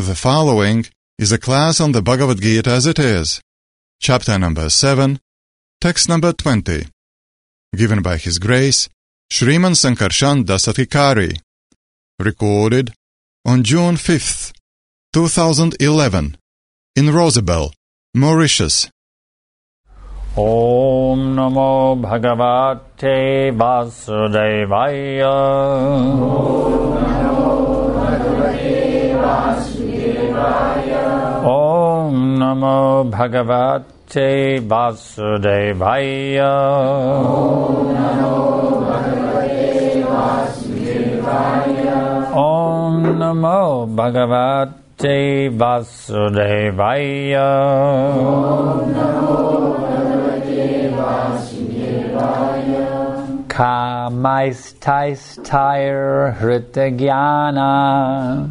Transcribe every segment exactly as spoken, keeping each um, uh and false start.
The following is a class on the Bhagavad Gita as it is, chapter number seven, text number twenty, given by His Grace, Shriman Sankarshan Dasatikari, recorded on June fifth, two thousand eleven, in Rosabelle, Mauritius. Om Namo Bhagavate Vasudevaya. Om Namo Bhagavate Vasudevaya. Om Namo Bhagavate Vasudevaya. Kamaistaistire Hritagyana.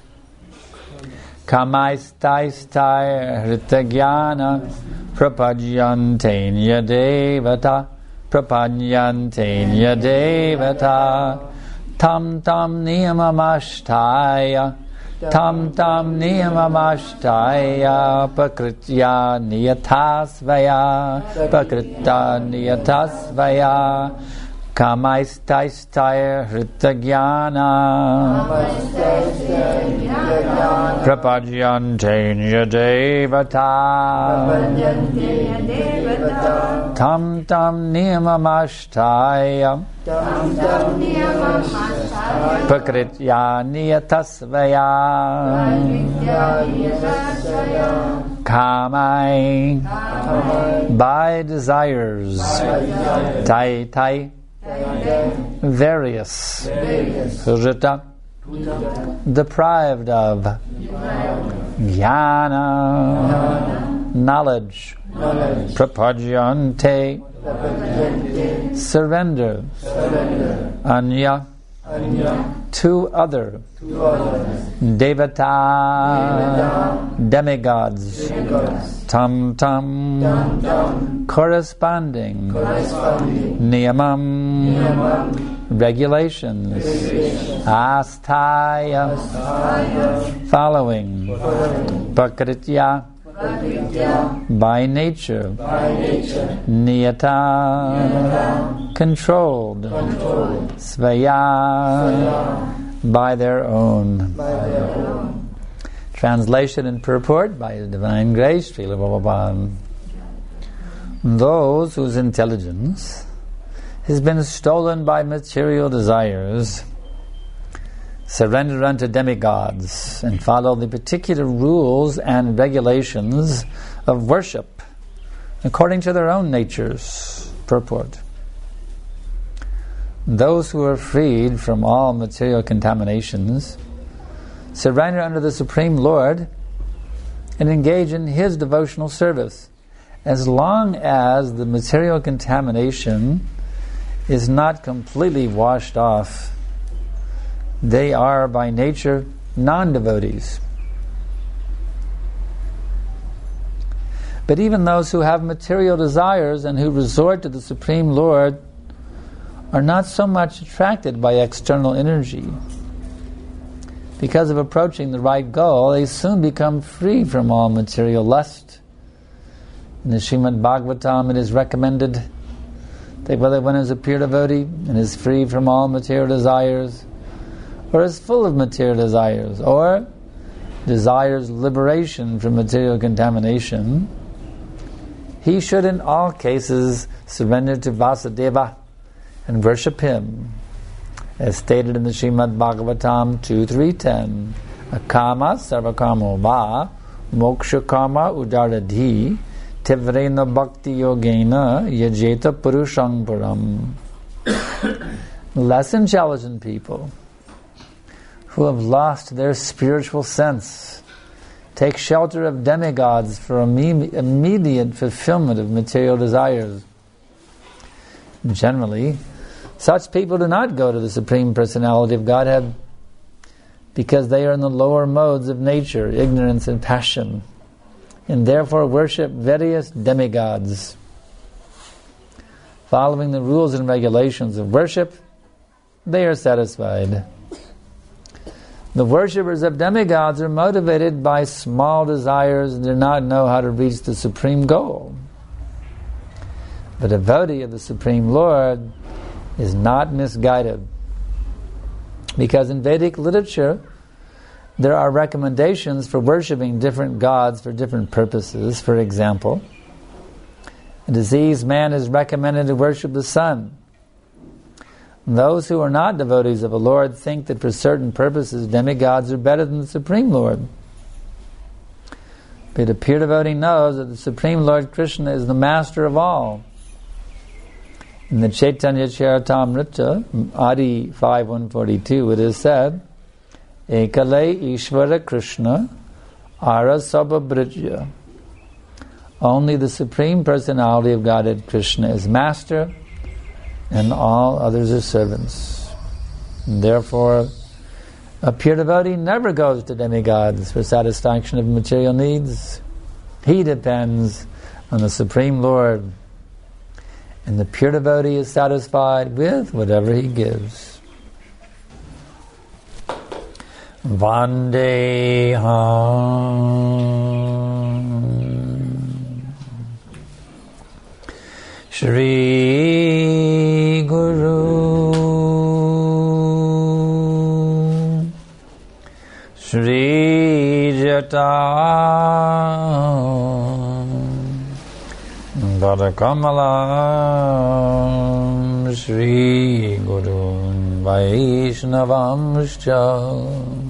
Kamaistaistire Hritagyana. Prapajyantenya devata. Prapajyantenya devata. Tam tam niyamamashtaya. Tam tam niyamamashtaya. Pakritya niyatasvaya. Pakrita niyatasvaya. Kamaistaistaya Hritagyana. Prapajyantenya devata. Tam tam niyamamashtaya. Pakritya niyatasvaya. Kamai, by desires. Tai tai, various. Hrita, deprived of. Jnana, knowledge. Prapajyante, surrender. Anya, to other. Devata, demigods. Tam tam, corresponding. Niyamam, regulations. Asthaya, following. Pakritya, by nature. Niyata, controlled. Svaya, by their own. Translation and purport by His Divine Grace, Srila Prabhupada. Those whose intelligence has been stolen by material desires surrender unto demigods and follow the particular rules and regulations of worship according to their own natures. Purport. Those who are freed from all material contaminations surrender unto the Supreme Lord and engage in His devotional service. As long as the material contamination is not completely washed off, they are by nature non-devotees. But even those who have material desires and who resort to the Supreme Lord are not so much attracted by external energy. Because of approaching the right goal, they soon become free from all material lust. In the Srimad Bhagavatam it is recommended that whether one is a pure devotee and is free from all material desires, or is full of material desires, or desires liberation from material contamination, he should in all cases surrender to Vasudeva and worship Him, as stated in the Srimad Bhagavatam two three ten. Akama sarvakamo va moksha karma udaradhi tivrena bhakti yogena yajeta purushang param. Less intelligent people who have lost their spiritual sense take shelter of demigods for imme- immediate fulfillment of material desires. Generally, such people do not go to the Supreme Personality of Godhead because they are in the lower modes of nature, ignorance and passion, and therefore worship various demigods. Following the rules and regulations of worship, they are satisfied. The worshippers of demigods are motivated by small desires and do not know how to reach the supreme goal. The devotee of the Supreme Lord is not misguided. Because in Vedic literature, there are recommendations for worshipping different gods for different purposes. For example, a diseased man is recommended to worship the sun. Those who are not devotees of the Lord think that for certain purposes demigods are better than the Supreme Lord. But a pure devotee knows that the Supreme Lord Krishna is the master of all. In the Chaitanya Charitamrita, Adi five one forty-two, it is said, Ekale Ishvara Krishna Ara Sabhabhrijya. Only the Supreme Personality of Godhead Krishna is master, and all others are servants. And therefore, a pure devotee never goes to demigods for satisfaction of material needs. He depends on the Supreme Lord, and the pure devotee is satisfied with whatever he gives. Vandeham Shri Guru Shri Jata Kamalam Shri Guru Vaishnavamscha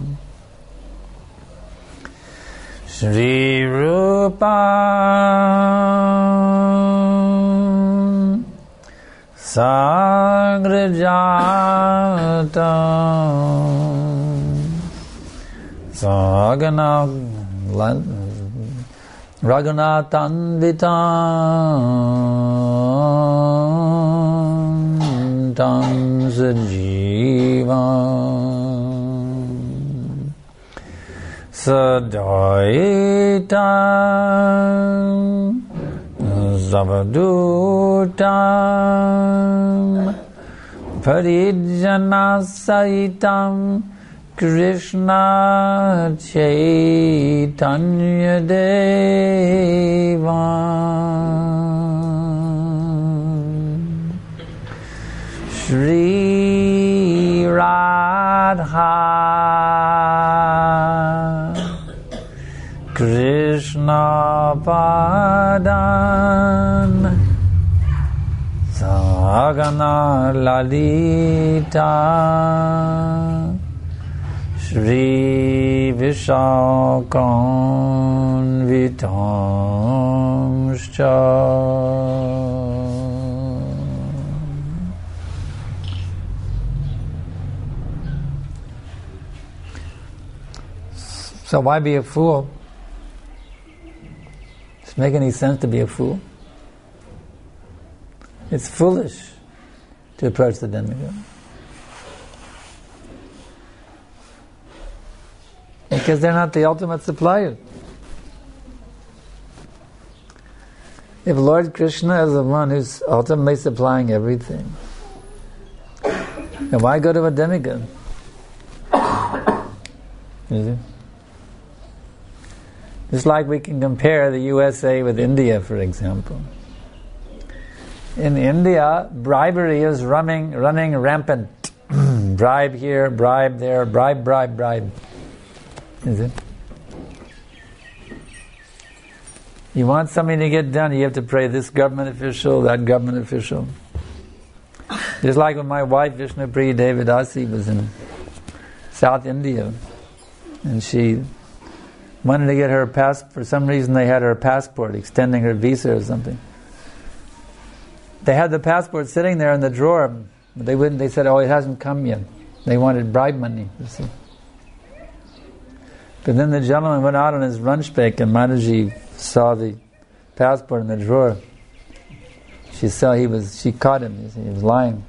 Shri Rupa Sagrajata Sagana Raghunathanvitam Tam Sajivam Sadaitam Zavadutam Parijjanasaitam Krishna Chaitanya Deva Shri Radha Krishna Padan Sagana Lalita Shri Vishakanvitamscha So why be a fool? Does it make any sense to be a fool? It's foolish to approach the demigod. Because they're not the ultimate supplier. If Lord Krishna is the one who's ultimately supplying everything, then why go to a demigod? Is it? Just like we can compare the U S A with India, for example. In India, bribery is running, running rampant. Bribe here, bribe there, bribe, bribe, bribe. Is it? You want something to get done, you have to pray this government official, that government official. Just like when my wife, Vishnu Priya Devidasi, was in South India, and she wanted to get her pass. For some reason, they had her passport, extending her visa or something. They had the passport sitting there in the drawer, but they wouldn't. They said, "Oh, it hasn't come yet." They wanted bribe money. You see. But then the gentleman went out on his lunch break, and Mataji saw the passport in the drawer. She saw he was. She caught him. You see, he was lying.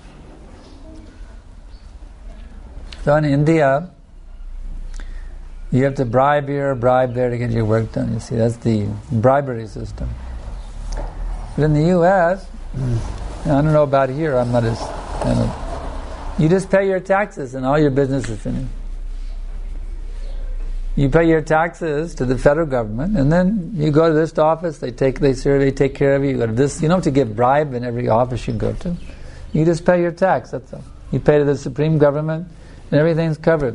So in India, you have to bribe here, bribe there to get your work done. You see, that's the bribery system. But in the U S, mm. I don't know about here. I'm not as. I don't, you just pay your taxes, and all your business is finished. You pay your taxes to the federal government, and then you go to this office. They take, they serve, they take care of you. You go to this. You don't have to give bribe in every office you go to. You just pay your tax. That's all. You pay to the supreme government, and everything's covered.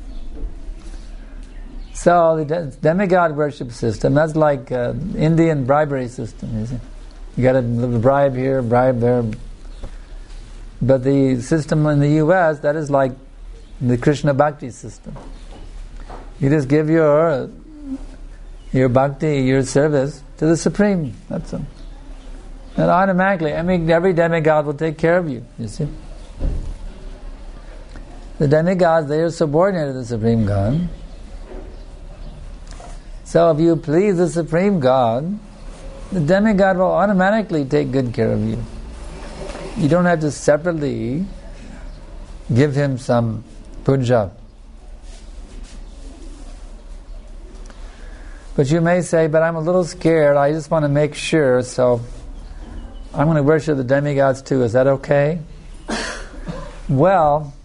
So the demigod worship system, that's like uh, Indian bribery system. You see, you got to bribe here, bribe there. But the system in the U S, that is like the Krishna Bhakti system. You just give your your bhakti, your service to the Supreme. That's all. And automatically, I mean, every demigod will take care of you. You see, the demigods, they are subordinate to the Supreme God. So if you please the Supreme God, the demigod will automatically take good care of you. You don't have to separately give him some puja. But you may say, but I'm a little scared, I just want to make sure, so I'm going to worship the demigods too. Is that okay? Well,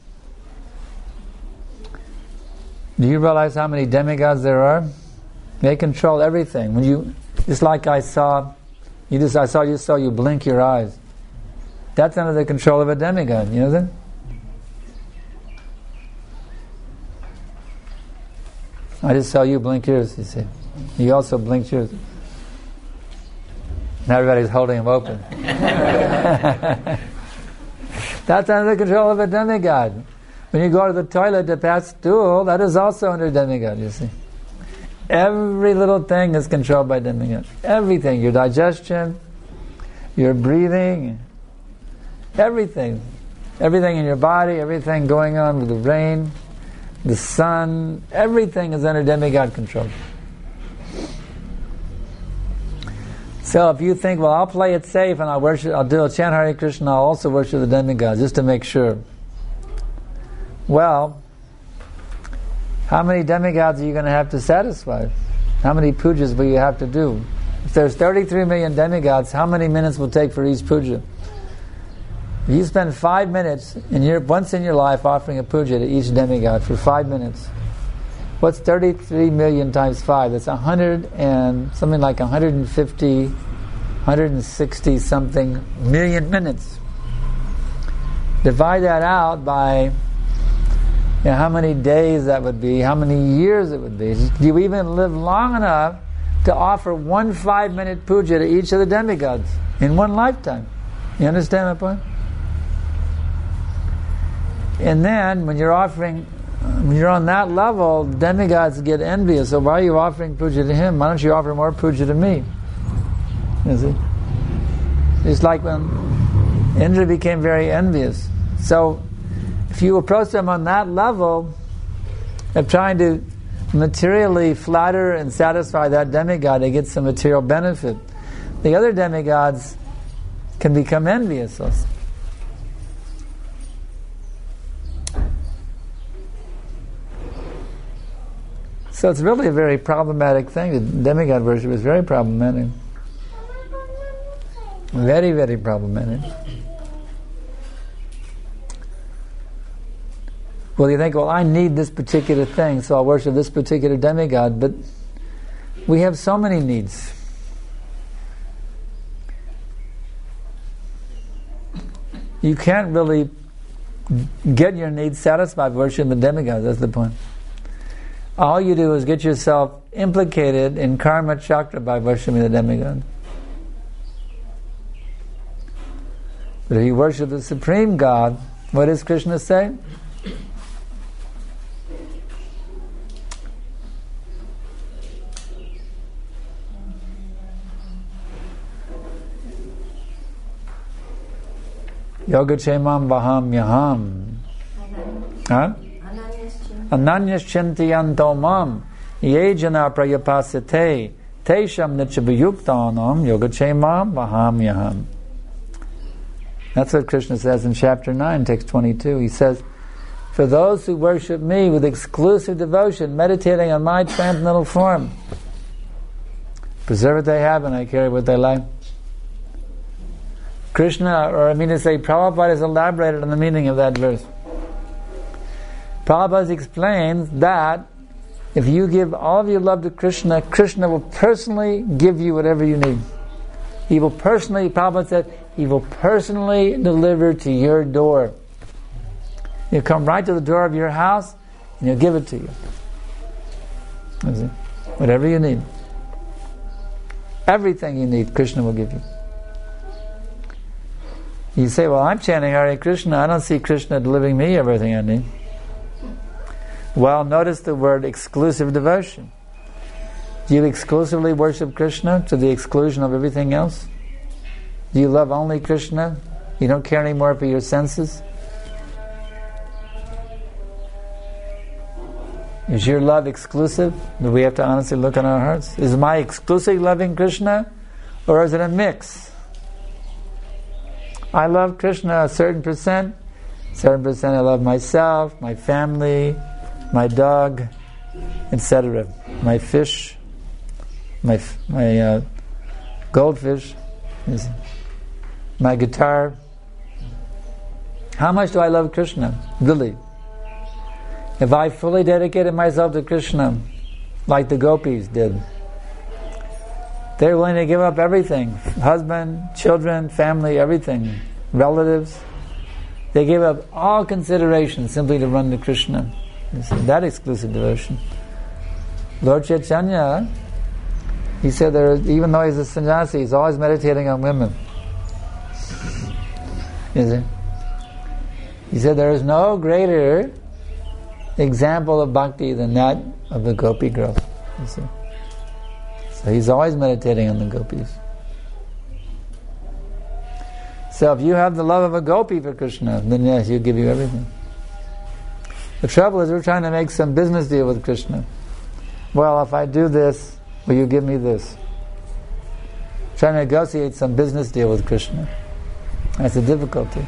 do you realize how many demigods there are? They control everything. When you, just like I saw, you just I saw you saw you blink your eyes. That's under the control of a demigod. You know that? I just saw you blink yours. You see, you also blinked yours. And everybody's holding them open. That's under the control of a demigod. When you go to the toilet to pass stool, that is also under demigod. You see. Every little thing is controlled by demigod. Everything, your digestion, your breathing, everything. Everything in your body, everything going on with the rain, the sun, everything is under demigod control. So if you think, well, I'll play it safe and I'll worship, I'll do a chant Hare Krishna, I'll also worship the demigods just to make sure. Well, how many demigods are you going to have to satisfy? How many pujas will you have to do? If there's thirty-three million demigods, how many minutes will it take for each puja? If you spend five minutes in your, once in your life offering a puja to each demigod for five minutes, what's thirty-three million times five? That's a hundred and something like one hundred fifty, one hundred sixty something million minutes. Divide that out by, you know, how many days that would be, how many years it would be. Do you even live long enough to offer one five-minute puja to each of the demigods in one lifetime? You understand my point? And then, when you're offering, when you're on that level, demigods get envious. So why are you offering puja to him? Why don't you offer more puja to me? You see? It's like when Indra became very envious. So, if you approach them on that level of trying to materially flatter and satisfy that demigod, they get some material benefit. The other demigods can become envious also. So it's really a very problematic thing. The demigod worship is very problematic. Very, very problematic. Well, you think, well, I need this particular thing, so I'll worship this particular demigod, but we have so many needs. You can't really get your needs satisfied worshiping the demigods, that's the point. All you do is get yourself implicated in karma chakra by worshiping the demigod. But if you worship the Supreme God, what does Krishna say? Yogachemam vaham yaham. Huh? Ananyaschintiyanto mam yejana prayapasite tesham nichabayuktanam yogachemam vaham yaham. That's what Krishna says in chapter nine, text twenty-two. He says, for those who worship me with exclusive devotion, meditating on my transcendental form, preserve what they have and I carry what they lack. Krishna, or I mean to say, Prabhupada has elaborated on the meaning of that verse. Prabhupada explains that If you give all of your love to Krishna, Krishna will personally give you whatever you need. He will personally, Prabhupada said, He will personally deliver to your door. He'll come right to the door of your house and He'll give it to you. Whatever you need. Everything you need, Krishna will give you. You say, well, I'm chanting Hare Krishna, I don't see Krishna delivering me everything I need. Well, notice the word exclusive devotion. Do you exclusively worship Krishna to the exclusion of everything else? Do you love only Krishna? You don't care anymore for your senses? Is your love exclusive? Do we have to honestly look in our hearts? Is my exclusively loving Krishna, or is it a mix? I love Krishna a certain percent, certain percent I love myself, my family, my dog, et cetera. My fish, my my uh, goldfish, my guitar. How much do I love Krishna? Really? If I fully dedicated myself to Krishna, like the gopis did, they're willing to give up everything. Husband, children, family, everything. Relatives. They gave up all consideration simply to run to Krishna. You see, that exclusive devotion. Lord Chaitanya, he said, there, even though he's a sannyasi, he's always meditating on women. You see? He said, there is no greater example of bhakti than that of the gopi girl. You see? So he's always meditating on the gopis. So if you have the love of a gopi for Krishna, then yes, he'll give you everything. The trouble is we're trying to make some business deal with Krishna. Well, if I do this, will you give me this? Trying to negotiate some business deal with Krishna. That's a difficulty.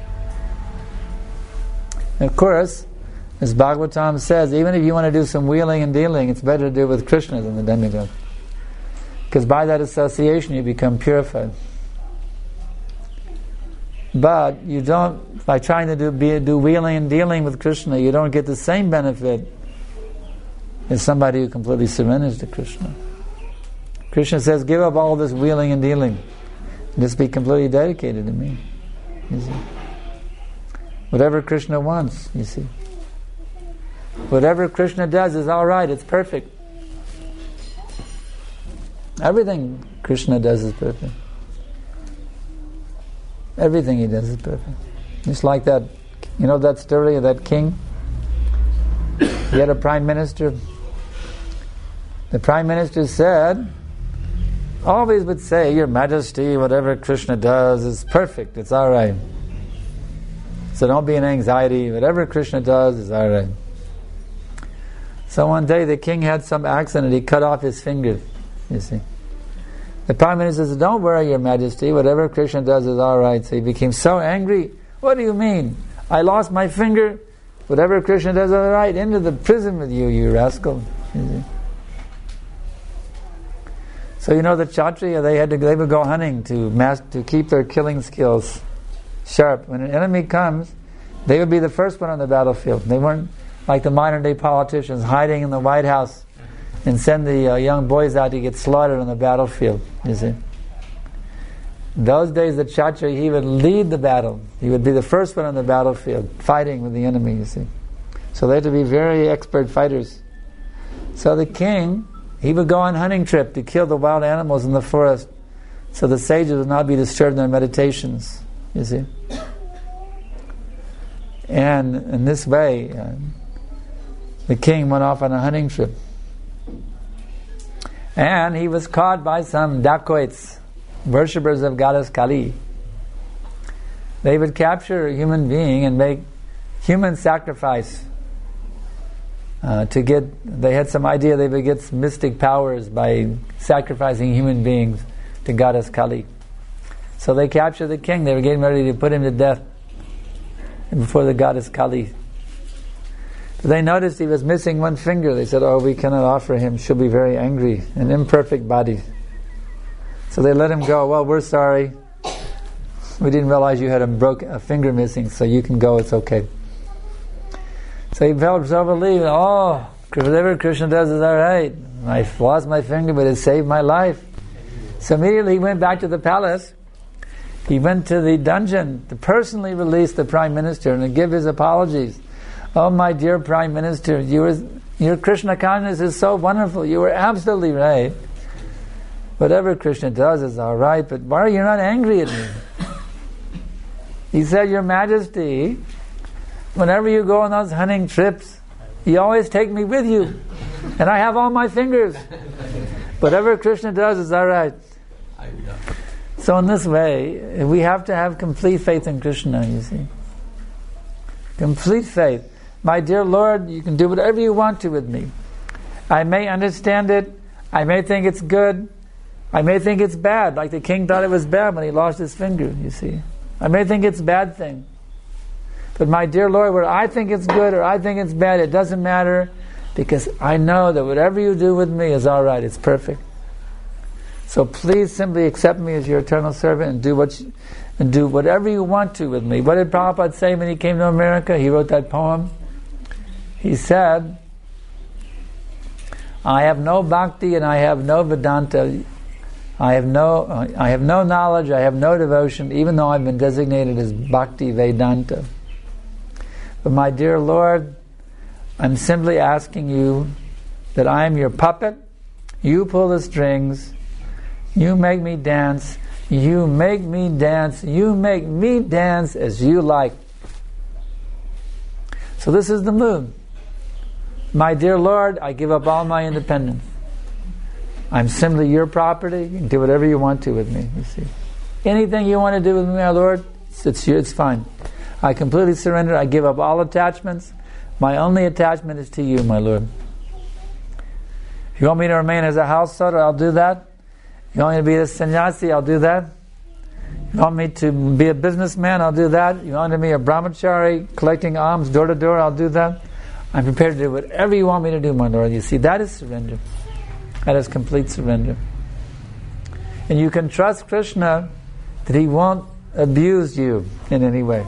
And of course, as Bhagavatam says, even if you want to do some wheeling and dealing, it's better to do it with Krishna than the demigod. Because by that association you become purified. But you don't, by trying to do, be, do wheeling and dealing with Krishna, you don't get the same benefit as somebody who completely surrenders to Krishna. Krishna says, give up all this wheeling and dealing. And just be completely dedicated to me. You see? Whatever Krishna wants, you see. Whatever Krishna does is all right, it's perfect. Everything Krishna does is perfect. Everything he does is perfect. Just like that, you know that story of that king? He had a prime minister. The prime minister said, always would say, Your Majesty, whatever Krishna does is perfect, it's all right. So don't be in anxiety, whatever Krishna does is all right. So one day the king had some accident, he cut off his finger, you see. The Prime Minister says, don't worry, Your Majesty, whatever Krishna does is all right. So he became so angry. What do you mean? I lost my finger, whatever Krishna does is all right. Into the prison with you, you rascal. You see. So you know the Kshatriya, they had to they would go hunting to mass, to keep their killing skills sharp. When an enemy comes, they would be the first one on the battlefield. They weren't like the modern day politicians hiding in the White House and send the uh, young boys out to get slaughtered on the battlefield, you see. Those days the Kshatriya, he would lead the battle. He would be the first one on the battlefield, fighting with the enemy, you see. So they had to be very expert fighters. So the king, he would go on hunting trip to kill the wild animals in the forest, so the sages would not be disturbed in their meditations, you see. And in this way, uh, the king went off on a hunting trip. And he was caught by some dacoits, worshippers of goddess Kali. They would capture a human being and make human sacrifice uh, to get, they had some idea they would get some mystic powers by sacrificing human beings to goddess Kali. So they captured the king. They were getting ready to put him to death before the goddess Kali. But they noticed he was missing one finger. They said, oh, we cannot offer him. She'll be very angry. An imperfect body. So they let him go. Well, we're sorry. We didn't realize you had a, broke, a finger missing, so you can go. It's okay. So he felt so relieved. Oh, Whatever Krishna does is alright. I lost my finger, but it saved my life. So immediately he went back to the palace. He went to the dungeon to personally release the Prime Minister and to give his apologies. Oh, my dear Prime Minister, you were, your Krishna consciousness is so wonderful. You were absolutely right. Whatever Krishna does is all right, but why are you not angry at me? He said, Your Majesty, whenever you go on those hunting trips, you always take me with you, and I have all my fingers. Whatever Krishna does is all right. So in this way, we have to have complete faith in Krishna, you see. Complete faith. My dear Lord, you can do whatever you want to with me. I may understand it. I may think it's good. I may think it's bad, like the king thought it was bad when he lost his finger, you see. I may think it's a bad thing. But my dear Lord, whether I think it's good or I think it's bad, it doesn't matter, because I know that whatever you do with me is all right, it's perfect. So please simply accept me as your eternal servant and do what you, and do whatever you want to with me. What did Prabhupada say when he came to America? He wrote that poem. He said, I have no bhakti and I have no Vedanta. I have no I have no knowledge, I have no devotion, even though I've been designated as Bhakti Vedanta. But my dear Lord, I'm simply asking you that I am your puppet, you pull the strings, you make me dance, you make me dance, you make me dance as you like. So this is the mood. My dear Lord, I give up all my independence. I'm simply your property. You can do whatever you want to with me, you see. Anything you want to do with me, my Lord, it's, it's, it's fine. I completely surrender. I give up all attachments. My only attachment is to you, my Lord. If you want me to remain as a householder, I'll do that. If you want me to be a sannyasi, I'll do that. If you want me to be a businessman, I'll do that. If you want me to be a brahmachari, collecting alms door to door, I'll do that. I'm prepared to do whatever you want me to do, my Lord. You see, that is surrender. That is complete surrender. And you can trust Krishna that he won't abuse you in any way.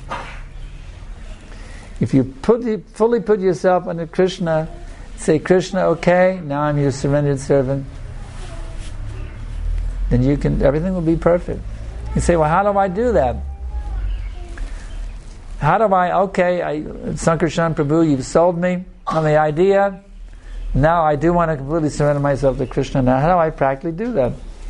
If you put, fully put yourself under Krishna, say, Krishna, okay, now I'm your surrendered servant, then you can, everything will be perfect. You say, well, how do I do that? How do I, okay, I, Sankarshan Prabhu, you've sold me on the idea. Now I do want to completely surrender myself to Krishna. Now how do I practically do that?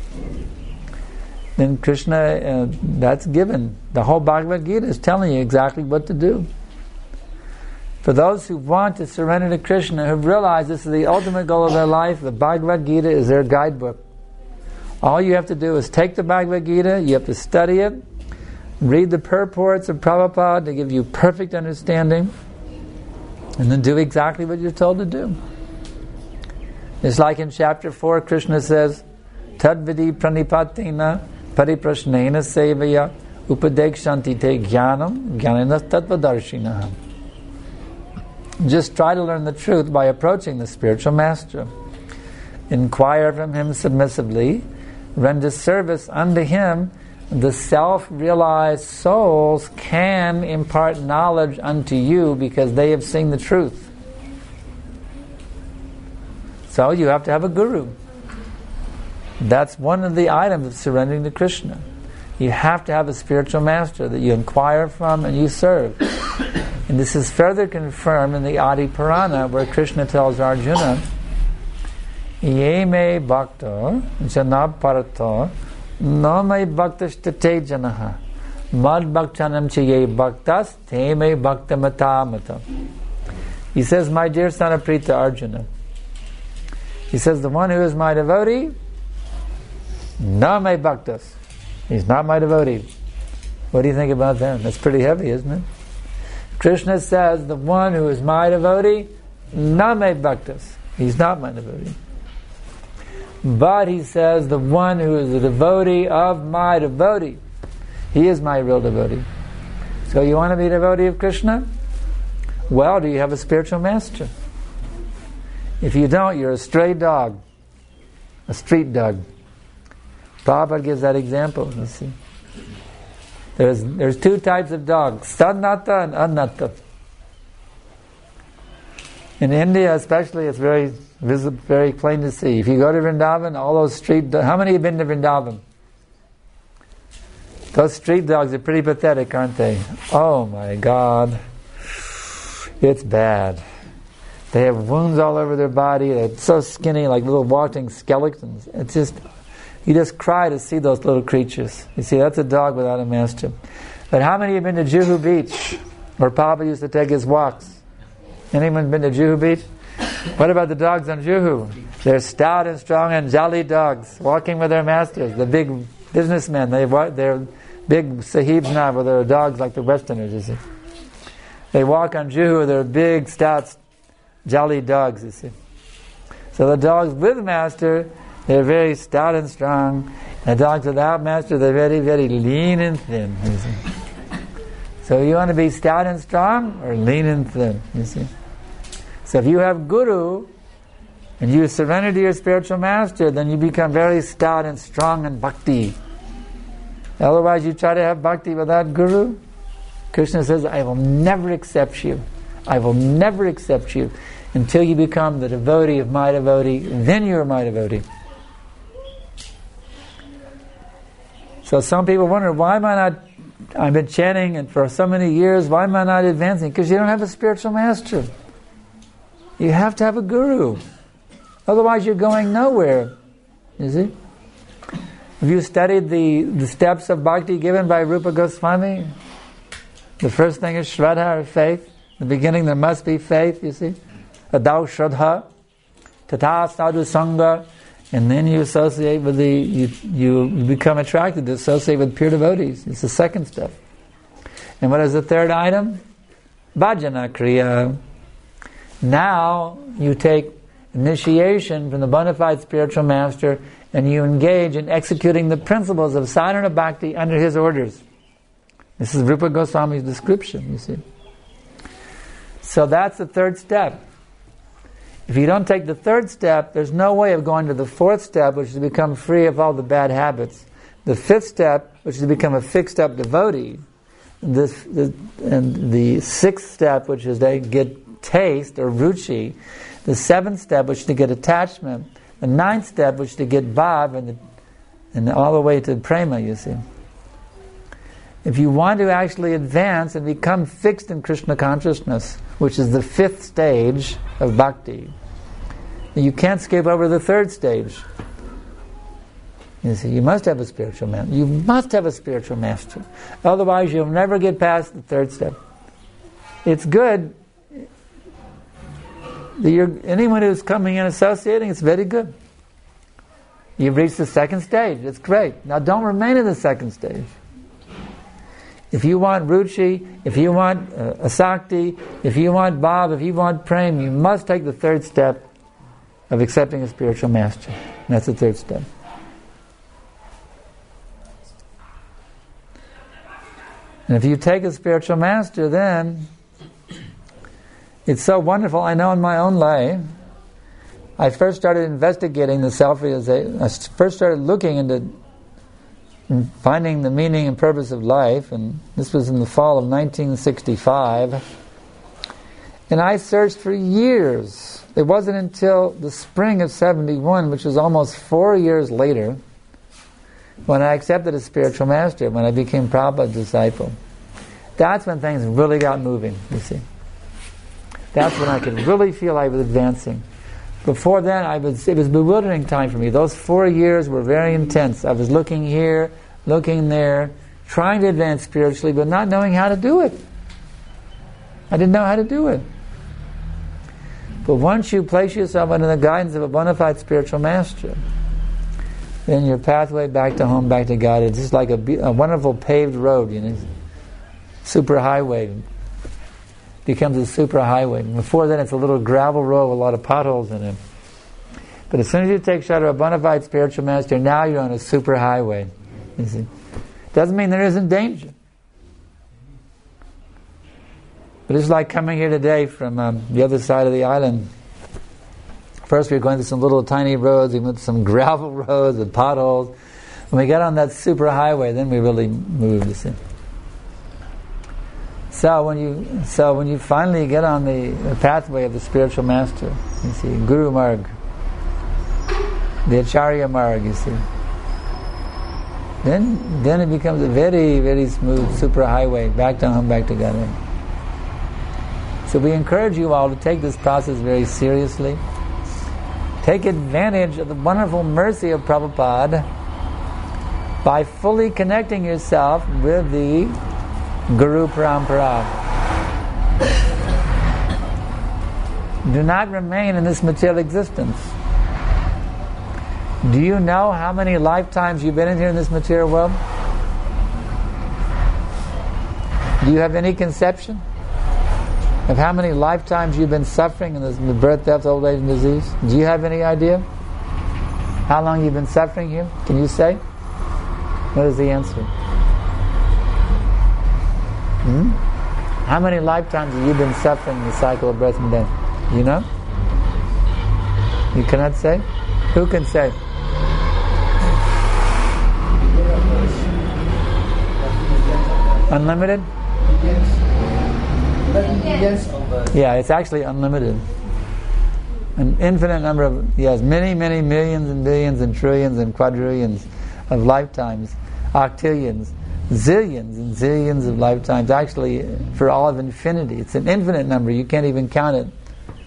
Then Krishna, uh, that's given. The whole Bhagavad Gita is telling you exactly what to do. For those who want to surrender to Krishna, who realize this is the ultimate goal of their life, the Bhagavad Gita is their guidebook. All you have to do is take the Bhagavad Gita, you have to study it, read the purports of Prabhupada to give you perfect understanding, and then do exactly what you're told to do. It's like in chapter four, Krishna says, Tadvidi pranipatina pariprashnena sevaya upadekshanti te jnanam jnanena tattvadarshinaha. Just try to learn the truth by approaching the spiritual master. Inquire from him submissively, render service unto him. The self-realized souls can impart knowledge unto you because they have seen the truth. So you have to have a guru. That's one of the items of surrendering to Krishna. You have to have a spiritual master that you inquire from and you serve. And this is further confirmed in the Adi Purana, where Krishna tells Arjuna, Ye me bhakta janab parato no me bhaktastate janaha mad bhaktanam che ye bhaktas te me bhaktamata. He says, my dear son of Prita Arjuna, he says, the one who is my devotee, no me bhaktas. He's not my devotee. What do you think about that? That's pretty heavy, isn't it? Krishna says, the one who is my devotee, no me bhaktas. He's not my devotee. But he says, the one who is a devotee of my devotee, he is my real devotee. So you want to be a devotee of Krishna? Well, do you have a spiritual master? If you don't, you're a stray dog, a street dog. Prabhupada gives that example, you see. There's, there's two types of dogs, sannata and annatta. In India especially, it's very visible, very plain to see. If you go to Vrindavan, all those street dogs, how many have been to Vrindavan? Those street dogs are pretty pathetic, aren't they? Oh my God. It's bad. They have wounds all over their body. They're so skinny, like little walking skeletons. It's just, you just cry to see those little creatures. You see, that's a dog without a master. But how many have been to Juhu Beach, where Papa used to take his walks? Anyone been to Juhu Beach? What about the dogs on Juhu? They're stout and strong and jolly dogs, walking with their masters. The big businessmen, they, they're big sahibs now, but they're dogs like the Westerners, you see. They walk on Juhu, they're big, stout, jolly dogs, you see. So the dogs with master, they're very stout and strong. And the dogs without master, they're very, very lean and thin, you see. So you want to be stout and strong or lean and thin, you see. So if you have guru and you surrender to your spiritual master, then you become very stout and strong in bhakti. Otherwise you try to have bhakti without guru, Krishna says, I will never accept you. I will never accept you until you become the devotee of my devotee, then you are my devotee. So some people wonder, why am I not, I've been chanting and for so many years, why am I not advancing? Because you don't have a spiritual master. You have to have a guru. Otherwise you're going nowhere. You see? Have you studied the, the steps of bhakti given by Rupa Goswami? The first thing is Shraddha, or faith. In the beginning there must be faith, you see. Adau Shraddha, Tata Sadhu Sangha, and then you associate with the, you, you, you become attracted to associate with pure devotees. It's the second step. And what is the third item? Bhajana Kriya. Now you take initiation from the bona fide spiritual master and you engage in executing the principles of sadhana bhakti under his orders. This is Rupa Goswami's description, you see. So that's the third step. If you don't take the third step, there's no way of going to the fourth step, which is to become free of all the bad habits. The fifth step, which is to become a fixed-up devotee. This, the, and the sixth step, which is to get taste or ruchi. The seventh step, which is to get attachment. The ninth step, which is to get bhav, and, the, and all the way to prema, you see. If you want to actually advance and become fixed in Krishna consciousness, which is the fifth stage of bhakti, you can't skip over the third stage. You see, you must have a spiritual master. You must have a spiritual master. Otherwise, you'll never get past the third step. It's good. You're, anyone who's coming in associating, it's very good. You've reached the second stage. It's great. Now, don't remain in the second stage. If you want ruchi, if you want uh, asakti, if you want bhav, if you want prem, you must take the third step of accepting a spiritual master. And that's the third step. And if you take a spiritual master, then it's so wonderful. I know in my own life, I first started investigating the self-realization. I first started looking into finding the meaning and purpose of life, and this was in the fall of nineteen sixty-five. And I searched for years. It wasn't until the spring of seventy-one, which was almost four years later, when I accepted a spiritual master, when I became Prabhupada's disciple. That's when things really got moving, you see. That's when I could really feel I was advancing. Before then, I was, it was a bewildering time for me. Those four years were very intense. I was looking here, looking there, trying to advance spiritually, but not knowing how to do it. I didn't know how to do it. But once you place yourself under the guidance of a bona fide spiritual master, then your pathway back to home, back to God, it's just like a, a wonderful paved road, you know, super highway. Becomes a super highway. Before then, it's a little gravel road with a lot of potholes in it. But as soon as you take shelter of a bona fide spiritual master, now you're on a super highway. You see, doesn't mean there isn't danger. But it's like coming here today from um, the other side of the island. First, we were going through some little tiny roads. We went through some gravel roads with potholes. When we got on that super highway, then we really moved. You see. So when you so when you finally get on the, the pathway of the spiritual master, you see, Guru Marg, the Acharya Marg, you see, then then it becomes a very, very smooth super highway back to home, back to Godhead. So we encourage you all to take this process very seriously. Take advantage of the wonderful mercy of Prabhupada by fully connecting yourself with the Guru Parampara. Do not remain in this material existence. Do you know how many lifetimes you've been in here in this material world? Do you have any conception of how many lifetimes you've been suffering in this birth, death, old age, and disease? Do you have any idea how long you've been suffering here? Can you say? What is the answer? Hmm? How many lifetimes have you been suffering the cycle of birth and death? Do you know? You cannot say? Who can say? Unlimited? Yeah, it's actually unlimited. An infinite number of, yes, many, many millions and billions and trillions and quadrillions of lifetimes, octillions, zillions and zillions of lifetimes, actually for all of infinity. It's an infinite number, you can't even count it.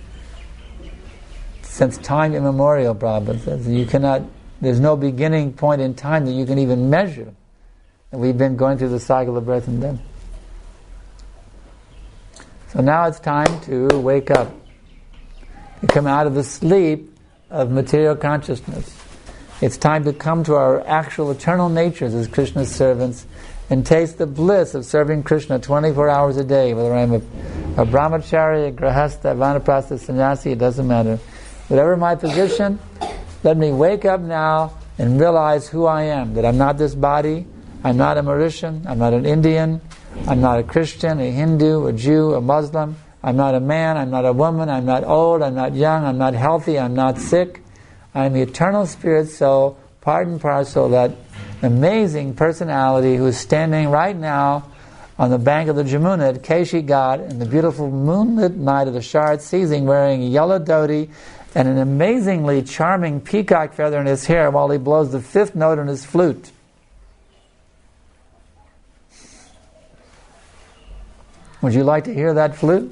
Since time immemorial, Prabhupada says, you cannot, there's no beginning point in time that you can even measure. And we've been going through the cycle of birth and death. So now it's time to wake up, to come out of the sleep of material consciousness. It's time to come to our actual eternal natures as Krishna's servants and taste the bliss of serving Krishna twenty-four hours a day, whether I'm a, a brahmachari, a grahastha, a vanaprastha, sannyasi, it doesn't matter. Whatever my position, let me wake up now and realize who I am, that I'm not this body, I'm not a Mauritian, I'm not an Indian, I'm not a Christian, a Hindu, a Jew, a Muslim, I'm not a man, I'm not a woman, I'm not old, I'm not young, I'm not healthy, I'm not sick. I'm the eternal spirit soul, part and parcel, that amazing personality who is standing right now on the bank of the Jamuna at Keshi Ghat in the beautiful moonlit night of the Sharad season, wearing a yellow dhoti and an amazingly charming peacock feather in his hair while he blows the fifth note on his flute. Would you like to hear that flute?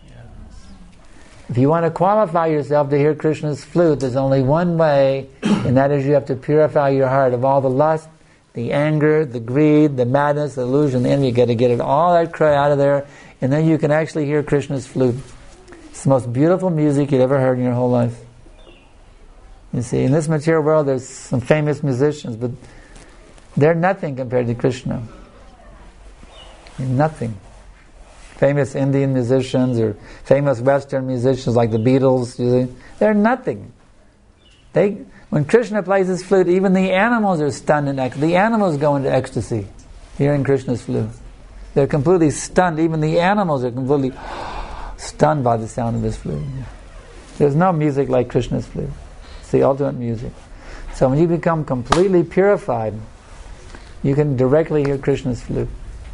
If you want to qualify yourself to hear Krishna's flute, there's only one way, and that is you have to purify your heart of all the lust, the anger, the greed, the madness, the illusion, the envy. You got to get it all that cry out of there, and then you can actually hear Krishna's flute. It's the most beautiful music you'd ever heard in your whole life. You see, in this material world, there's some famous musicians, but they're nothing compared to Krishna. Nothing. Famous Indian musicians or famous Western musicians like the Beatles, you see, they're nothing. They, when Krishna plays his flute, even the animals are stunned in ecstasy. The animals go into ecstasy hearing Krishna's flute. They're completely stunned. Even the animals are completely stunned by the sound of his flute. There's no music like Krishna's flute. It's the ultimate music. So when you become completely purified, you can directly hear Krishna's flute.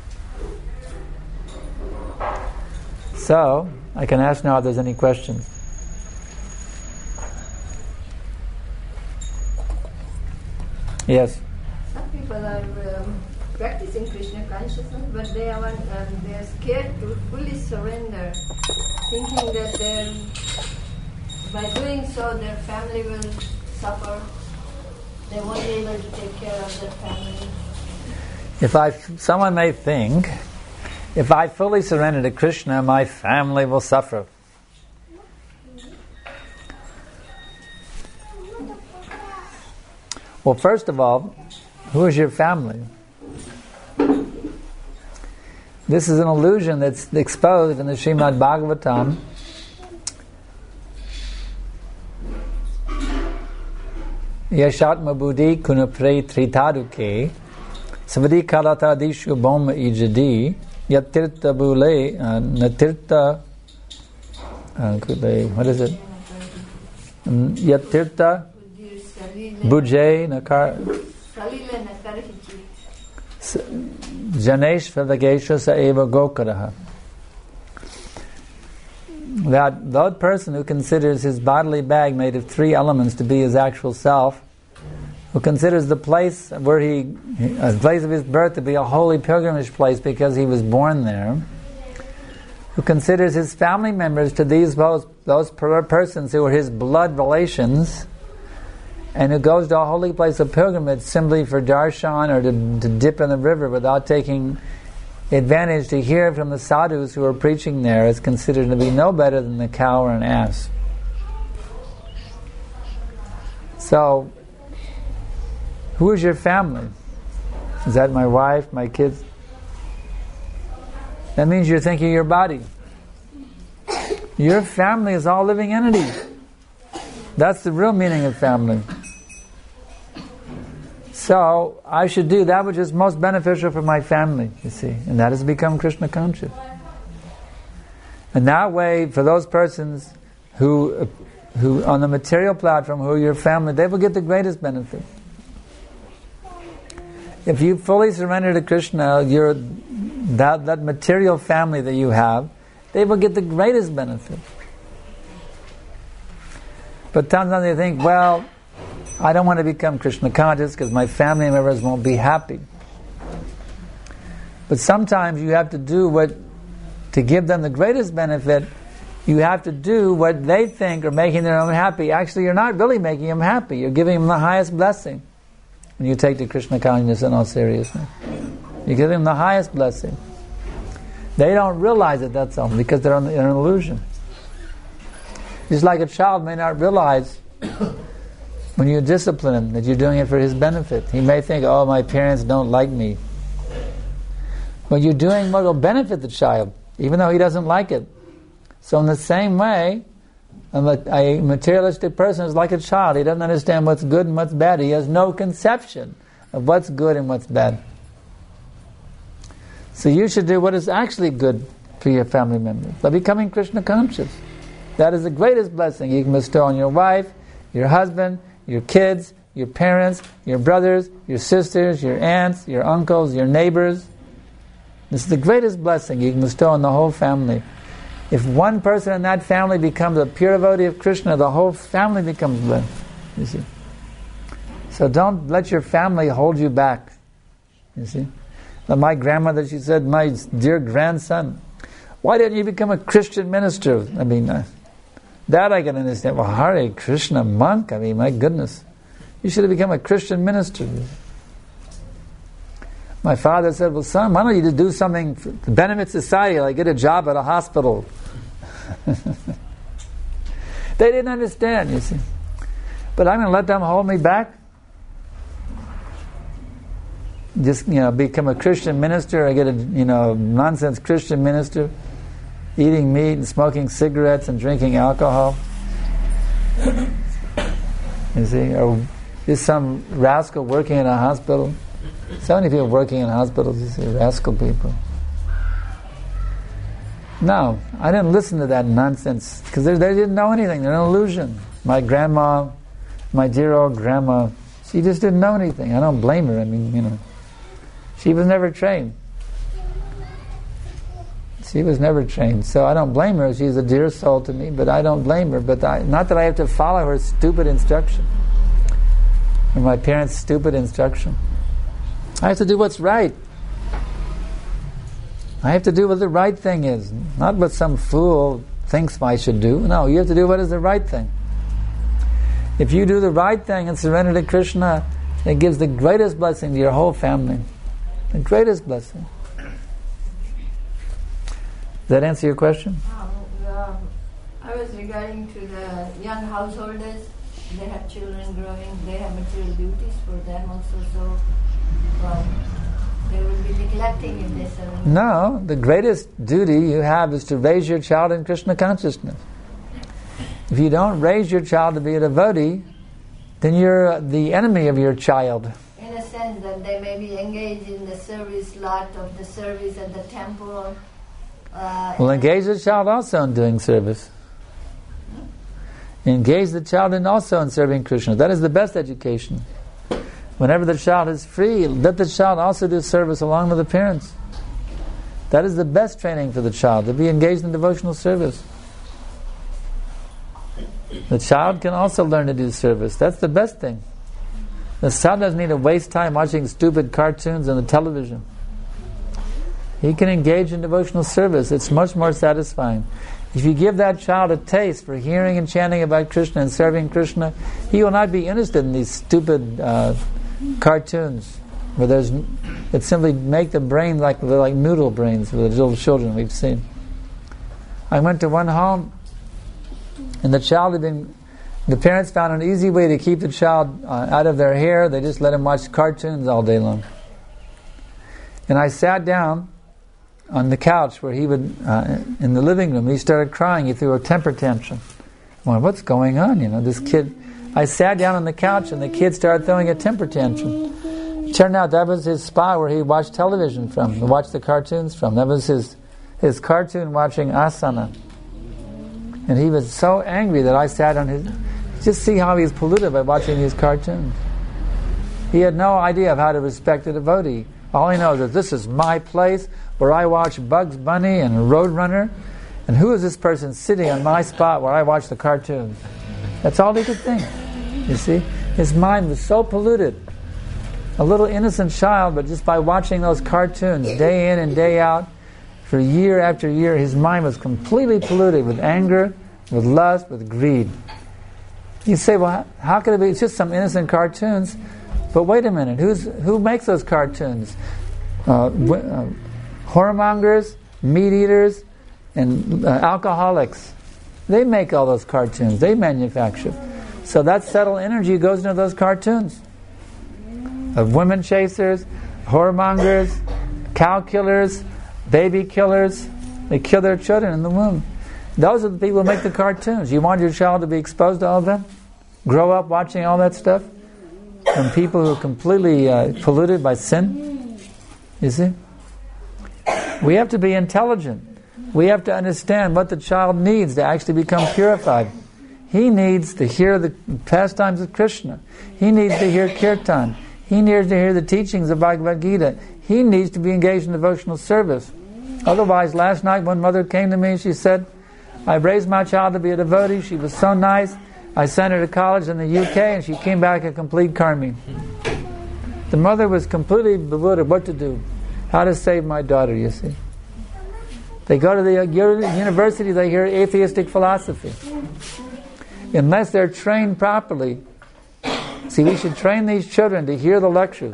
So, I can ask now if there's any questions. Yes? Some people are um, practicing Krishna consciousness, but they are, um, they are scared to fully surrender, thinking that they're, by doing so their family will suffer. They won't be able to take care of their family. If I, someone may think, if I fully surrender to Krishna, my family will suffer. Well, first of all, who is your family? This is an illusion that's exposed in the Srimad Bhagavatam. Yashatma buddhi kunapre tritaduke savadi kalata dishu boma ijadi yatirta bule natirta what is it? Yatirta bujay nakar Janesh Vadagesha Saeva Gokaraha. that that person who considers his bodily bag made of three elements to be his actual self, who considers the place where he, the place of his birth to be a holy pilgrimage place because he was born there, who considers his family members to these those, those persons who are his blood relations, and who goes to a holy place of pilgrimage simply for darshan or to, to dip in the river without taking advantage to hear from the sadhus who are preaching there, is considered to be no better than the cow or an ass. So, who is your family? Is that my wife, my kids? That means you're thinking of your body. Your family is all living entities. That's the real meaning of family. So, I should do that which is most beneficial for my family, you see. And that is to become Krishna conscious. And that way, for those persons who, who on the material platform, who are your family, they will get the greatest benefit. If you fully surrender to Krishna, your that, that material family that you have, they will get the greatest benefit. But sometimes they think, well, I don't want to become Krishna conscious because my family members won't be happy. But sometimes you have to do what, to give them the greatest benefit, you have to do what they think are making them happy. Actually, you're not really making them happy. You're giving them the highest blessing. When you take the Krishna consciousness in all seriousness, you give them the highest blessing. They don't realize it, that's all, because they're in an illusion. Just like a child may not realize when you discipline him that you're doing it for his benefit. He may think, oh, my parents don't like me. But you're doing what will benefit the child, even though he doesn't like it. So in the same way, a materialistic person is like a child. He doesn't understand what's good and what's bad. He has no conception of what's good and what's bad. So you should do what is actually good for your family members by becoming Krishna conscious. That is the greatest blessing you can bestow on your wife, your husband, your kids, your parents, your brothers, your sisters, your aunts, your uncles, your neighbors. This is the greatest blessing you can bestow on the whole family. If one person in that family becomes a pure devotee of Krishna, the whole family becomes blessed. You see. So don't let your family hold you back. You see. Like my grandmother, she said, my dear grandson, why didn't you become a Christian minister? I mean, uh, that I can understand. Well, Hare Krishna monk, I mean, my goodness. You should have become a Christian minister. My father said, well, son, why don't you just do something to benefit society, like get a job at a hospital? They didn't understand, you see. But I'm going to let them hold me back? Just, you know, become a Christian minister, or get a, you know, nonsense Christian minister, eating meat and smoking cigarettes and drinking alcohol? You see, or just some rascal working in a hospital. So many people working in hospitals, you see, rascal people. No, I didn't listen to that nonsense, because they, they didn't know anything. They're an illusion. My grandma, my dear old grandma, she just didn't know anything. I don't blame her. I mean, you know, she was never trained. She was never trained. So I don't blame her. She's a dear soul to me, but I don't blame her. But I, not that I have to follow her stupid instruction, or my parents' stupid instruction. I have to do what's right. I have to do what the right thing is, not what some fool thinks I should do. No, you have to do what is the right thing. If you do the right thing and surrender to Krishna, it gives the greatest blessing to your whole family. The greatest blessing. Does that answer your question? Um, I was regarding to the young householders. They have children growing. They have material duties for them also. So well, they will be neglecting if they surrender. No, the greatest duty you have is to raise your child in Krishna consciousness. If you don't raise your child to be a devotee, then you're the enemy of your child. In a sense that they may be engaged in the service lot of the service at the temple. Uh, well, engage the child also in doing service. Engage the child in also in serving Krishna. That is the best education. Whenever the child is free, let the child also do service along with the parents. That is the best training for the child, to be engaged in devotional service. The child can also learn to do service. That's the best thing. The child doesn't need to waste time watching stupid cartoons on the television. He can engage in devotional service. It's much more satisfying. If you give that child a taste for hearing and chanting about Krishna and serving Krishna, he will not be interested in these stupid uh, cartoons where there's that simply make the brain like like noodle brains for the little children we've seen. I went to one home, and the child had been. The parents found an easy way to keep the child uh, out of their hair. They just let him watch cartoons all day long. And I sat down on the couch where he would, uh, in the living room, he started crying. He threw a temper tantrum. I went, what's going on? You know, this kid. I sat down on the couch and the kid started throwing a temper tantrum. It turned out that was his spot where he watched television from, he watched the cartoons from. That was his his cartoon watching asana. And he was so angry that I sat on his... Just see how he's polluted by watching these cartoons. He had no idea of how to respect a devotee. All he knows is this is my place where I watch Bugs Bunny and Roadrunner, and who is this person sitting on my spot where I watch the cartoons? That's all he could think. You see? His mind was so polluted. A little innocent child, but just by watching those cartoons day in and day out, for year after year, his mind was completely polluted with anger, with lust, with greed. You say, well, how could it be? It's just some innocent cartoons. But wait a minute, who's who makes those cartoons? Uh, uh, whoremongers, meat eaters, and uh, alcoholics. They make all those cartoons. They manufacture. So that subtle energy goes into those cartoons. Of women chasers, whoremongers, cow killers, baby killers. They kill their children in the womb. Those are the people who make the cartoons. You want your child to be exposed to all of them? Grow up watching all that stuff? From people who are completely uh, polluted by sin? You see? We have to be intelligent. We have to understand what the child needs to actually become purified. He needs to hear the pastimes of Krishna. He needs to hear kirtan. He needs to hear the teachings of Bhagavad Gita. He needs to be engaged in devotional service. Otherwise, last night one mother came to me and she said, I raised my child to be a devotee. She was so nice. I sent her to college in the U K and she came back a complete karmi. The mother was completely bewildered what to do. How to save my daughter, you see. They go to the university, they hear atheistic philosophy. Unless they're trained properly. See, we should train these children to hear the lectures.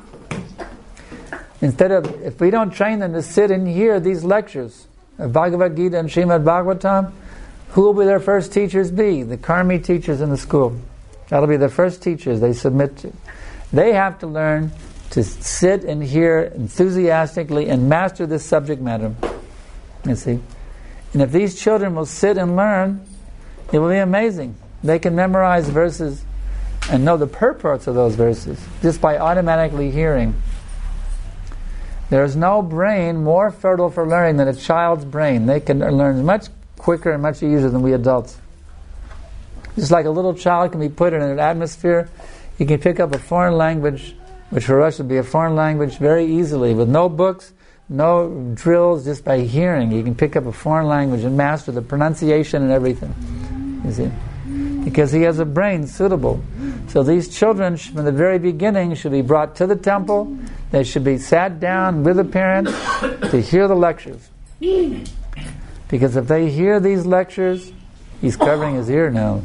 Instead of, if we don't train them to sit and hear these lectures of Bhagavad Gita and Srimad Bhagavatam, who will be their first teachers be? The karmi teachers in the school. That'll be the first teachers they submit to. They have to learn to sit and hear enthusiastically and master this subject matter. You see? And if these children will sit and learn, it will be amazing. They can memorize verses and know the purports of those verses just by automatically hearing. There is no brain more fertile for learning than a child's brain. They can learn much quicker and much easier than we adults. Just like a little child can be put in an atmosphere, he can pick up a foreign language, which for us would be a foreign language, very easily, with no books, no drills, just by hearing. He can pick up a foreign language and master the pronunciation and everything. You see? Because he has a brain suitable. So these children, from the very beginning, should be brought to the temple. They should be sat down with the parents to hear the lectures. Because if they hear these lectures, he's covering his ear now.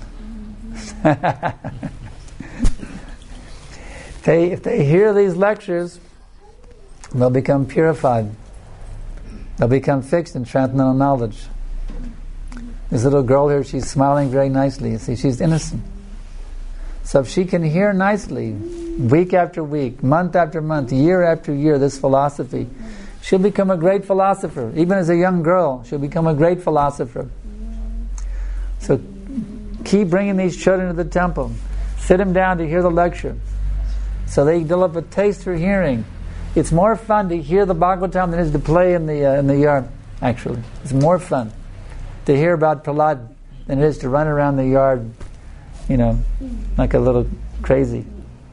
if, they, if they hear these lectures, they'll become purified. They'll become fixed in transcendental knowledge. This little girl here, she's smiling very nicely. You see, she's innocent. So if she can hear nicely, week after week, month after month, year after year, this philosophy, she'll become a great philosopher. Even as a young girl, she'll become a great philosopher. So keep bringing these children to the temple. Sit them down to hear the lecture. So they develop a taste for hearing. It's more fun to hear the Bhagavatam than it is to play in the uh, in the yard, actually. It's more fun to hear about Prahlad than it is to run around the yard, you know, like a little crazy.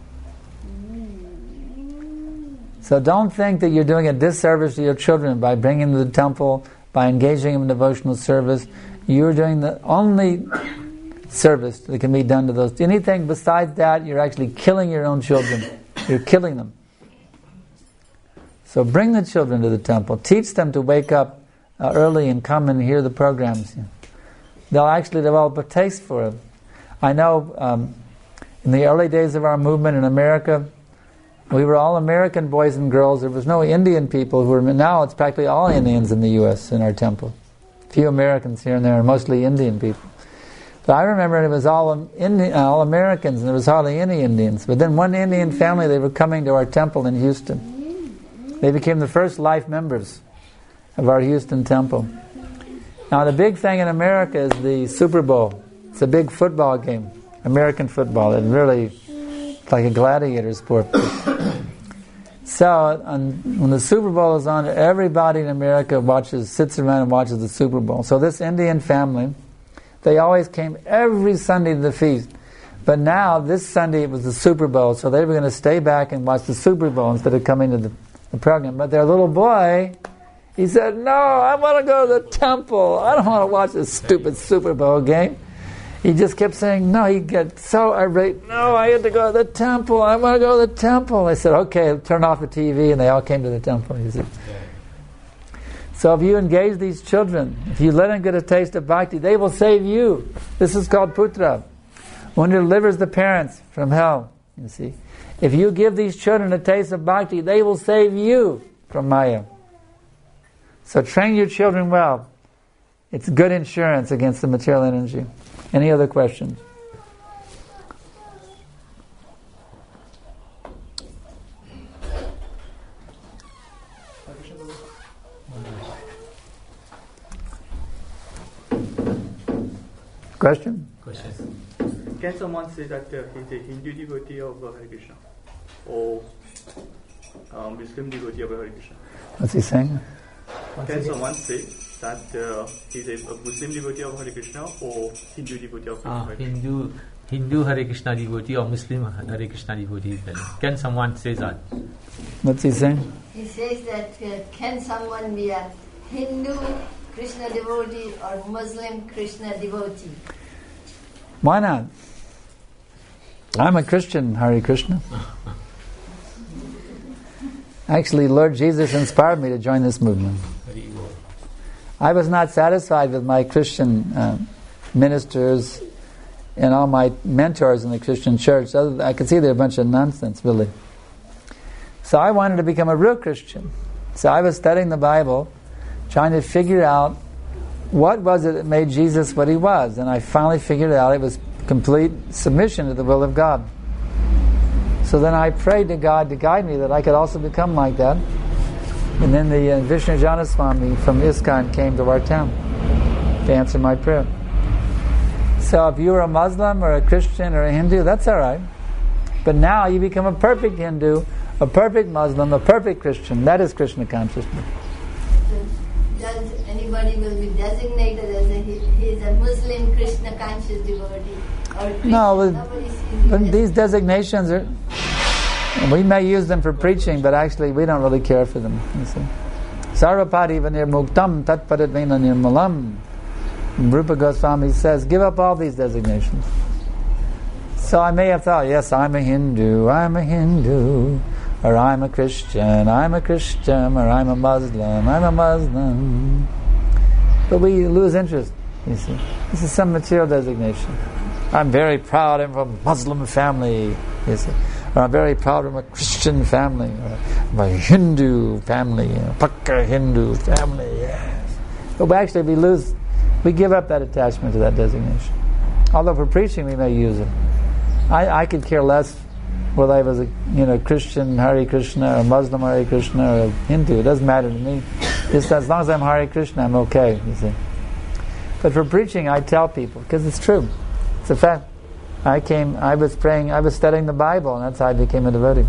So don't think that you're doing a disservice to your children by bringing them to the temple, by engaging them in devotional service. You're doing the only service that can be done to those. Anything besides that, you're actually killing your own children. You're killing them. So bring the children to the temple. Teach them to wake up uh, early and come and hear the programs. They'll actually develop a taste for it. I know um, in the early days of our movement in America, we were all American boys and girls. There was no Indian people who were. Now it's practically all Indians in the U S in our temple. A few Americans here and there, mostly Indian people. But I remember it was all Indian, all Americans, and there was hardly any Indians. But then one Indian family, they were coming to our temple in Houston. They became the first life members of our Houston temple. Now the big thing in America is the Super Bowl. It's a big football game, American football. It really, it's like a gladiator sport. So on, when the Super Bowl is on, everybody in America watches, sits around and watches the Super Bowl. So this Indian family, they always came every Sunday to the feast. But now, this Sunday, it was the Super Bowl, so they were going to stay back and watch the Super Bowl instead of coming to the, the program. But their little boy, he said, no, I want to go to the temple. I don't want to watch this stupid Super Bowl game. He just kept saying, no, he'd get so irate. No, I had to go to the temple. I want to go to the temple. I said, okay, turn off the T V, and they all came to the temple. You see. So if you engage these children, if you let them get a taste of bhakti, they will save you. This is called putra. One delivers the parents from hell, you see. If you give these children a taste of bhakti, they will save you from Maya. So train your children well. It's good insurance against the material energy. Any other questions? Question? Question. Can someone say that uh, he's a Hindu devotee of uh, Hare Krishna or uh, Muslim devotee of Hare Krishna? What's he saying? Can someone say that uh, he's a, a Muslim devotee of Hare Krishna or Hindu devotee of ah, Hare Krishna? Hindu, Hindu Hare Krishna devotee or Muslim Hare Krishna devotee? Can someone say that? What's he saying? He says that uh, can someone be a Hindu Krishna devotee or Muslim Krishna devotee? Why not? I'm a Christian, Hare Krishna. Actually, Lord Jesus inspired me to join this movement. I was not satisfied with my Christian uh, ministers and all my mentors in the Christian church. I could see they're a bunch of nonsense, really. So I wanted to become a real Christian. So I was studying the Bible, trying to figure out what was it that made Jesus what he was. And I finally figured out it was complete submission to the will of God. So then I prayed to God to guide me that I could also become like that. And then the uh, Vishnu Janaswami from ISKCON came to our town to answer my prayer. So if you were a Muslim or a Christian or a Hindu, that's all right. But now you become a perfect Hindu, a perfect Muslim, a perfect Christian. That is Krishna consciousness. Does anybody will be designated as a he, he is a Muslim Krishna conscious devotee or Krishna? No, but these designations are, we may use them for preaching, but actually we don't really care for them. You see, Sarvapati vanir muktam tatparadvena nirmalam. Rupa Goswami says, give up all these designations. So I may have thought, yes, I'm a Hindu, I'm a Hindu. Or I'm a Christian, I'm a Christian, or I'm a Muslim, I'm a Muslim. But we lose interest, you see. This is some material designation. I'm very proud I'm from a Muslim family, you see. Or I'm very proud I'm a Christian family, or I'm a Hindu family, a Pakka Hindu family, yes. But we actually, we lose, we give up that attachment to that designation. Although for preaching we may use it. I, I could care less whether I was a you know Christian Hare Krishna or Muslim Hare Krishna or a Hindu. It doesn't matter to me. Just as long as I'm Hare Krishna, I'm okay, you see. But for preaching, I tell people, because it's true. It's a fact. I came, I was praying, I was studying the Bible, and that's how I became a devotee.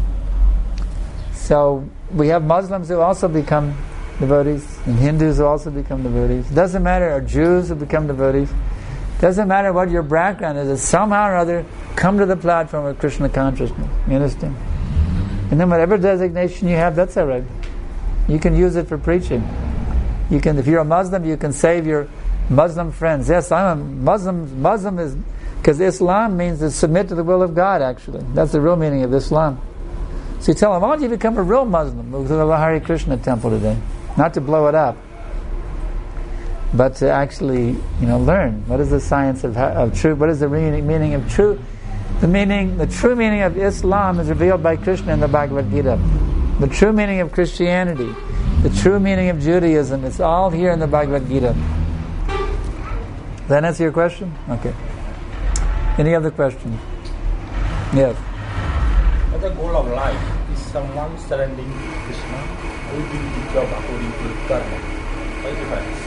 So we have Muslims who also become devotees, and Hindus who also become devotees. It doesn't matter, or Jews who become devotees. Doesn't matter what your background is, it's somehow or other come to the platform of Krishna consciousness. You understand? And then whatever designation you have, that's all right. You can use it for preaching. You can, if you're a Muslim, you can save your Muslim friends. Yes, I'm a Muslim. Muslim is Because Islam means to submit to the will of God, actually. That's the real meaning of Islam. So you tell them, why don't you become a real Muslim? Move to the Hare Krishna temple today. Not to blow it up, but to actually, you know, learn. What is the science of, of truth? What is the meaning, meaning of truth? The meaning, the true meaning of Islam is revealed by Krishna in the Bhagavad Gita. The true meaning of Christianity, the true meaning of Judaism, it's all here in the Bhagavad Gita. Does that answer your question? Okay. Any other questions? Yes. What the goal of life? Is someone surrendering to Krishna or doing the job according to karma? What is the difference?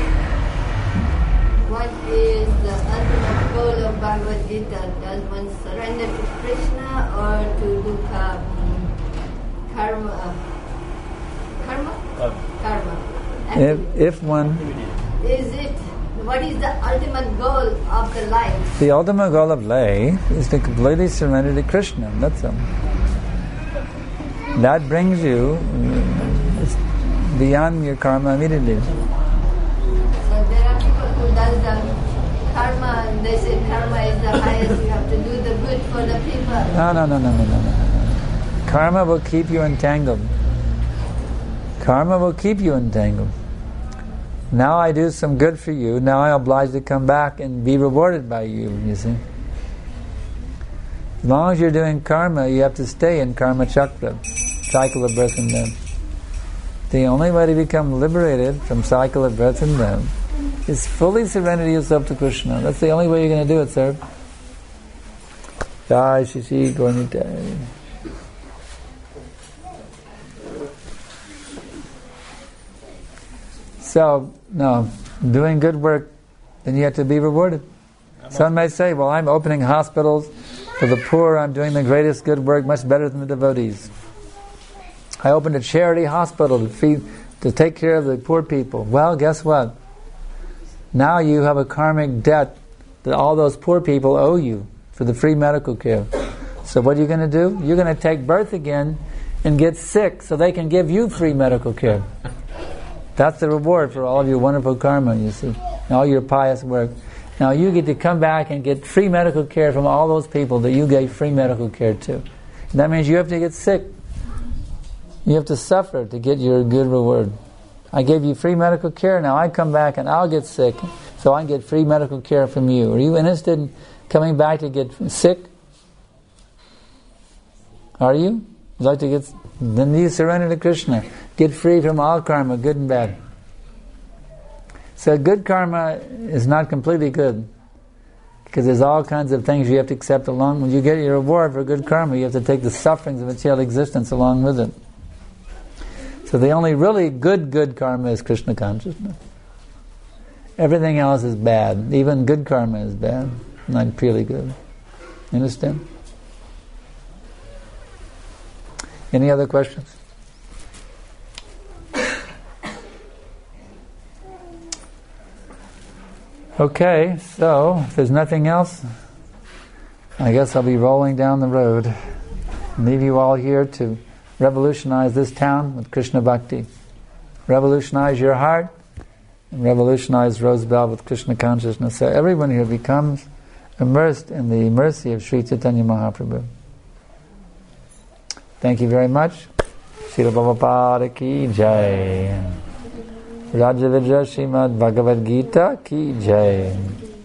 What is the ultimate goal of Bhagavad Gita? Does one surrender to Krishna or to do ka- karma? Karma? Karma. Karma. If, if one... Is it, what is the ultimate goal of the life? The ultimate goal of lay is to completely surrender to Krishna. That's all. That brings you uh, beyond your karma immediately. So there are people who does the karma and they say karma is the highest, you have to do the good for the people. No, no, no, no, no, no, no. Karma will keep you entangled. Karma will keep you entangled. Now I do some good for you, now I'm obliged to come back and be rewarded by you, you see. As long as you're doing karma, you have to stay in karma chakra, cycle of birth and death. The only way to become liberated from cycle of birth and death is fully surrender yourself to Krishna. That's the only way you're going to do it, sir. Jai Shishi Gornitai. So, no, doing good work, then you have to be rewarded. Some may say, well, I'm opening hospitals for the poor, I'm doing the greatest good work, much better than the devotees. I opened a charity hospital to feed, to take care of the poor people. Well, guess what? Now you have a karmic debt that all those poor people owe you for the free medical care. So what are you going to do? You're going to take birth again and get sick so they can give you free medical care. That's the reward for all of your wonderful karma, you see, and all your pious work. Now you get to come back and get free medical care from all those people that you gave free medical care to. And that means you have to get sick. You have to suffer to get your good reward. I gave you free medical care, now I come back and I'll get sick, so I can get free medical care from you. Are you interested in coming back to get sick? Are you? You'd like to get... Then you surrender to Krishna. Get free from all karma, good and bad. So good karma is not completely good, because there's all kinds of things you have to accept along. When you get your reward for good karma, you have to take the sufferings of material existence along with it. So the only really good, good karma is Krishna consciousness. Everything else is bad. Even good karma is bad, not purely good. You understand? Any other questions? Okay, so if there's nothing else, I guess I'll be rolling down the road. Leave you all here to revolutionize this town with Krishna Bhakti. Revolutionize your heart and revolutionize Rosebell with Krishna consciousness. So everyone here becomes immersed in the mercy of Sri Chaitanya Mahaprabhu. Thank you very much. Srila Prabhupada ki jai. Raja Vidya Srimad Bhagavad Gita ki jai.